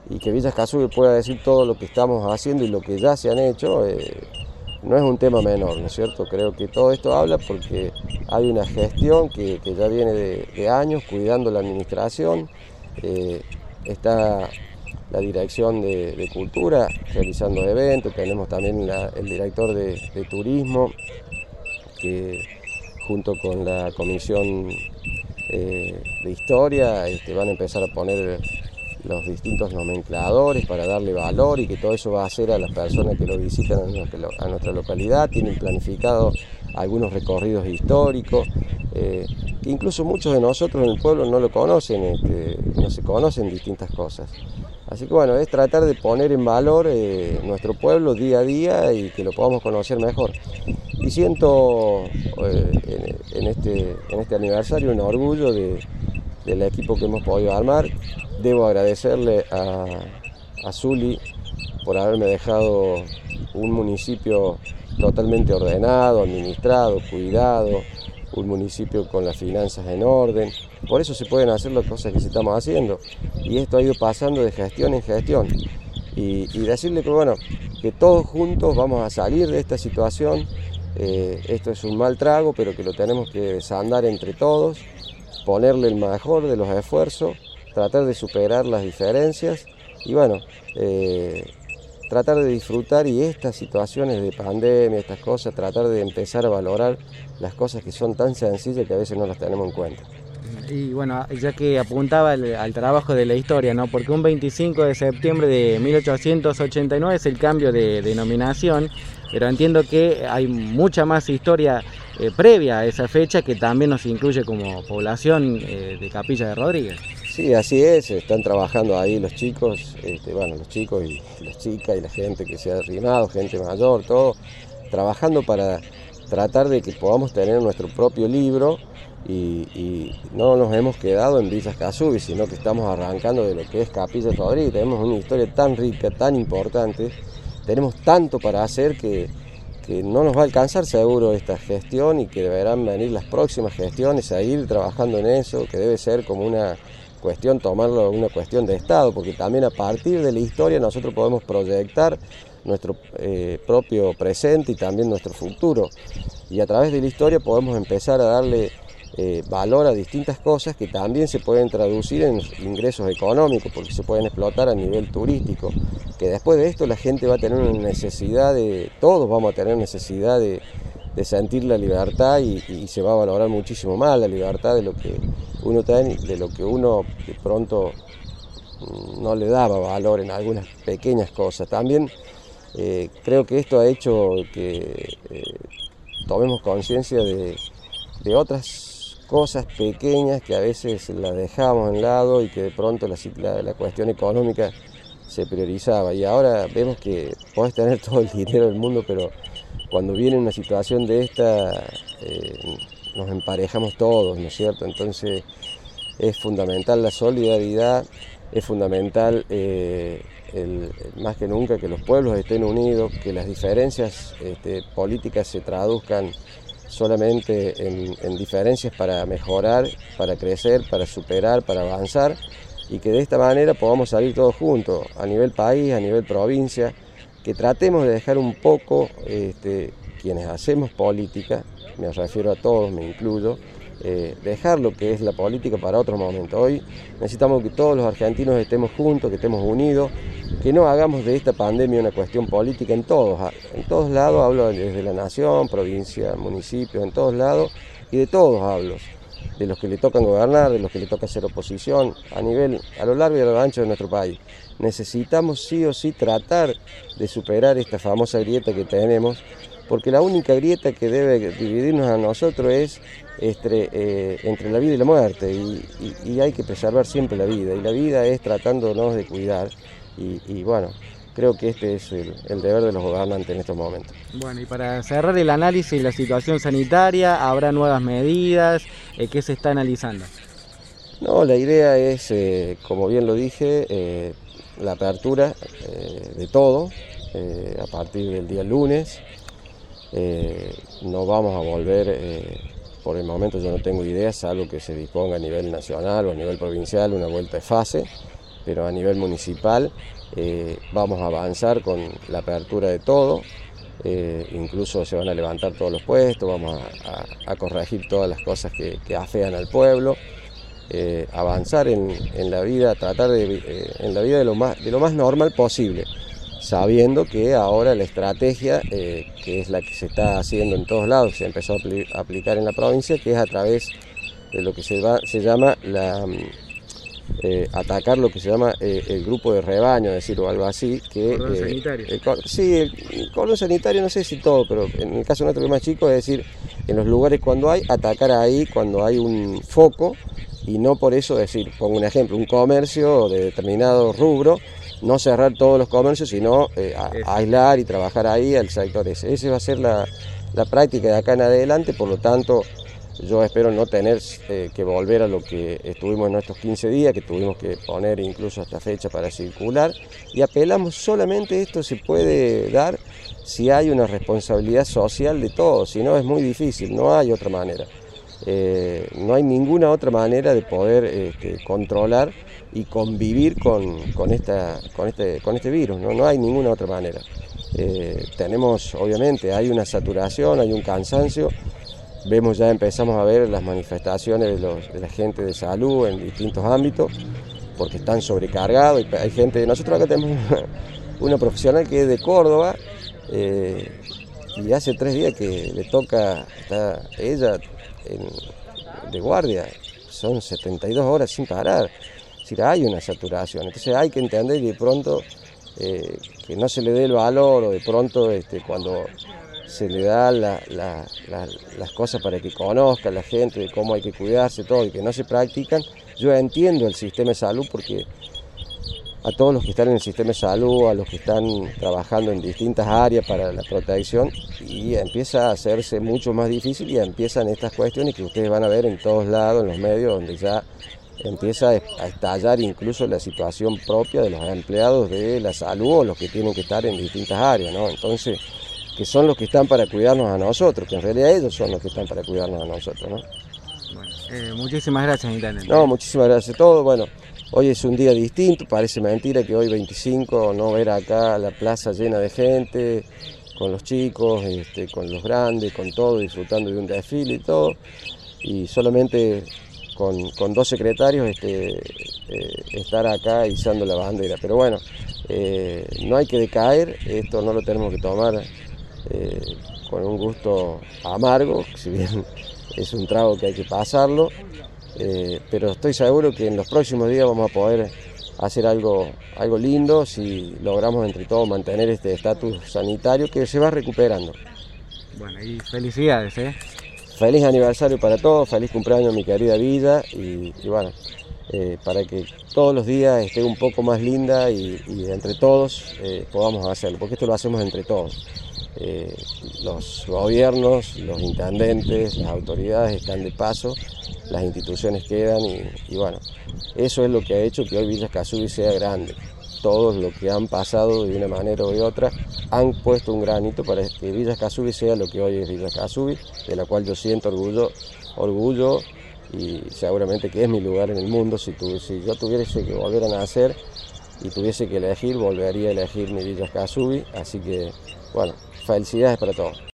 y que Villa Escazú pueda decir todo lo que estamos haciendo y lo que ya se han hecho, no es un tema menor, ¿no es cierto? Creo que todo esto habla porque hay una gestión que ya viene de años cuidando la administración, está la dirección de cultura realizando eventos, tenemos también el director de turismo que junto con la comisión de historia van a empezar a poner los distintos nomencladores para darle valor y que todo eso va a hacer a las personas que lo visitan a nuestra localidad. Tienen planificado algunos recorridos históricos, que incluso muchos de nosotros en el pueblo no lo conocen, no se conocen distintas cosas. Así que bueno, es tratar de poner en valor nuestro pueblo día a día y que lo podamos conocer mejor. Y siento en este aniversario un orgullo del equipo que hemos podido armar. Debo agradecerle a Zuli por haberme dejado un municipio totalmente ordenado, administrado, cuidado, un municipio con las finanzas en orden. Por eso se pueden hacer las cosas que se estamos haciendo. Y esto ha ido pasando de gestión en gestión. Y decirle que bueno, que todos juntos vamos a salir de esta situación. Esto es un mal trago, pero que lo tenemos que desandar entre todos, ponerle el mejor de los esfuerzos, tratar de superar las diferencias y bueno, tratar de disfrutar y estas situaciones de pandemia, estas cosas, tratar de empezar a valorar las cosas que son tan sencillas que a veces no las tenemos en cuenta. Y bueno, ya que apuntaba al trabajo de la historia, ¿no? Porque un 25 de septiembre de 1889 es el cambio de denominación, pero entiendo que hay mucha más historia previa a esa fecha que también nos incluye como población de Capilla de Rodríguez. Sí, así es, están trabajando ahí los chicos, los chicos y las chicas y la gente que se ha arrimado, gente mayor, todo, trabajando para tratar de que podamos tener nuestro propio libro y no nos hemos quedado en Villa Escazú, sino que estamos arrancando de lo que es Capilla de Rodríguez. Tenemos una historia tan rica, tan importante, tenemos tanto para hacer que no nos va a alcanzar seguro esta gestión y que deberán venir las próximas gestiones a ir trabajando en eso, que debe ser como una cuestión, tomarlo una cuestión de Estado, porque también a partir de la historia nosotros podemos proyectar nuestro propio presente y también nuestro futuro. Y a través de la historia podemos empezar a darle valor a distintas cosas que también se pueden traducir en ingresos económicos, porque se pueden explotar a nivel turístico, que después de esto la gente va a tener una necesidad todos vamos a tener necesidad de sentir la libertad y se va a valorar muchísimo más la libertad de lo que uno tiene, de lo que uno de pronto no le daba valor en algunas pequeñas cosas. También creo que esto ha hecho que tomemos conciencia de otras cosas pequeñas que a veces las dejamos en lado y que de pronto la cuestión económica se priorizaba. Y ahora vemos que podés tener todo el dinero del mundo, pero cuando viene una situación de esta, nos emparejamos todos, ¿no es cierto? Entonces es fundamental la solidaridad, es fundamental más que nunca que los pueblos estén unidos, que las diferencias políticas se traduzcan solamente en diferencias para mejorar, para crecer, para superar, para avanzar y que de esta manera podamos salir todos juntos, a nivel país, a nivel provincia, que tratemos de dejar un poco, quienes hacemos política, me refiero a todos, me incluyo, dejar lo que es la política para otro momento. Hoy necesitamos que todos los argentinos estemos juntos, que estemos unidos, que no hagamos de esta pandemia una cuestión política en todos lados, hablo desde la nación, provincia, municipios, en todos lados, y de todos hablo, de los que le tocan gobernar, de los que le toca hacer oposición, a lo largo y a lo ancho de nuestro país. Necesitamos sí o sí tratar de superar esta famosa grieta que tenemos, porque la única grieta que debe dividirnos a nosotros es entre la vida y la muerte, y hay que preservar siempre la vida, y la vida es tratándonos de cuidar, y bueno, creo que este es el deber de los gobernantes en estos momentos. Bueno, y para cerrar el análisis de la situación sanitaria, ¿habrá nuevas medidas? ¿Qué se está analizando? No, la idea es, como bien lo dije, la apertura de todo a partir del día lunes. No vamos a volver, por el momento yo no tengo idea, salvo que se disponga a nivel nacional o a nivel provincial una vuelta de fase. pero a nivel municipal vamos a avanzar con la apertura de todo. Incluso se van a levantar todos los puestos, vamos a corregir todas las cosas que afean al pueblo, avanzar en la vida, tratar en la vida de lo más normal posible, sabiendo que ahora la estrategia, que es la que se está haciendo en todos lados, se empezó a aplicar en la provincia, que es a través de lo que se llama atacar lo que se llama el grupo de rebaño, es decir, o algo así. Cordón sanitario. Sí, el cordón sanitario, no sé si todo, pero en el caso nuestro que es más chico, es decir, en los lugares cuando hay, atacar ahí cuando hay un foco, y no por eso decir, pongo un ejemplo, un comercio de determinado rubro, no cerrar todos los comercios, sino aislar y trabajar ahí al sector ese. Esa va a ser la práctica de acá en adelante, por lo tanto, yo espero no tener que volver a lo que estuvimos en nuestros 15 días, que tuvimos que poner incluso hasta fecha para circular, y apelamos solamente esto se puede dar si hay una responsabilidad social de todos, si no es muy difícil, no hay otra manera. No hay ninguna otra manera de poder controlar y convivir con este virus, no hay ninguna otra manera. Tenemos, obviamente, hay una saturación, hay un cansancio. Vemos ya, empezamos a ver las manifestaciones de la gente de salud en distintos ámbitos, porque están sobrecargados. Y hay gente, nosotros acá tenemos una profesional que es de Córdoba, y hace 3 días que le toca, está ella de guardia, son 72 horas sin parar. Es decir, hay una saturación, entonces hay que entender y de pronto que no se le dé el valor, o de pronto cuando se le da las cosas para que conozca la gente de cómo hay que cuidarse, todo, y que no se practican. Yo entiendo el sistema de salud, porque a todos los que están en el sistema de salud, a los que están trabajando en distintas áreas para la protección, y empieza a hacerse mucho más difícil, y empiezan estas cuestiones que ustedes van a ver en todos lados, en los medios, donde ya empieza a estallar incluso la situación propia de los empleados de la salud, o los que tienen que estar en distintas áreas, ¿no? Entonces, que son los que están para cuidarnos a nosotros, que en realidad ellos son los que están para cuidarnos a nosotros, ¿no? Bueno, muchísimas gracias, intendente. No, muchísimas gracias a todos. Bueno, hoy es un día distinto, parece mentira que hoy 25 no ver acá la plaza llena de gente, con los chicos, con los grandes, con todo, disfrutando de un desfile y todo, y solamente con 2 secretarios estar acá izando la bandera. Pero bueno, no hay que decaer, esto no lo tenemos que tomar con un gusto amargo, si bien es un trago que hay que pasarlo, pero estoy seguro que en los próximos días vamos a poder hacer algo lindo si logramos entre todos mantener este estatus sanitario que se va recuperando. Bueno, y felicidades, Feliz aniversario para todos, feliz cumpleaños mi querida Villa, y bueno, para que todos los días esté un poco más linda y entre todos podamos hacerlo, porque esto lo hacemos entre todos. Los gobiernos, los intendentes, las autoridades están de paso, las instituciones quedan, y bueno, eso es lo que ha hecho que hoy Villa Escazubí sea grande. Todos los que han pasado de una manera u otra han puesto un granito para que Villa Escazubí sea lo que hoy es Villa Escazubí, de la cual yo siento orgullo, y seguramente que es mi lugar en el mundo. Si yo tuviese que volver a nacer y tuviese que elegir, volvería a elegir mi Villa Escazubí. Así que, bueno, felicidades para todos.